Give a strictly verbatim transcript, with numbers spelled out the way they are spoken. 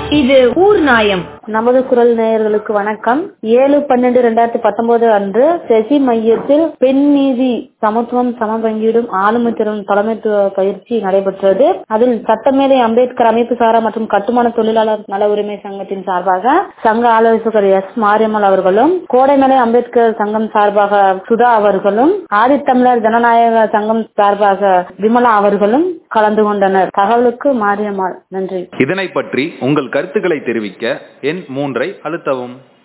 இது ஊர் நாயம். நமது குரல் நேயர்களுக்கு வணக்கம். ஏழு பன்னெண்டு இரண்டாயிரத்தி பத்தொன்பது அன்று செசி மையத்தில் பெண் நீதி சமத்துவம் சமபங்கீடும் ஆளுமை திறன் தலைமைத்துவ பயிற்சி நடைபெற்றது. அதில் சட்டமேதை அம்பேத்கர் அமைப்பு சாரா மற்றும் கட்டுமான தொழிலாளர் நல உரிமை சங்கத்தின் சார்பாக சங்க ஆலோசகர் எஸ் மாரியம்மாள் அவர்களும், கோடைமலை அம்பேத்கர் சங்கம் சார்பாக சுதா அவர்களும், ஆதித்தமிழர் ஜனநாயக சங்கம் சார்பாக விமலா அவர்களும் கலந்து கொண்டனர். தகவலுக்கு மாரியம்மாள். நன்றி. இதனை பற்றி உங்கள் கருத்துக்களை தெரிவிக்க எண் மூன்றை அழுத்தவும்.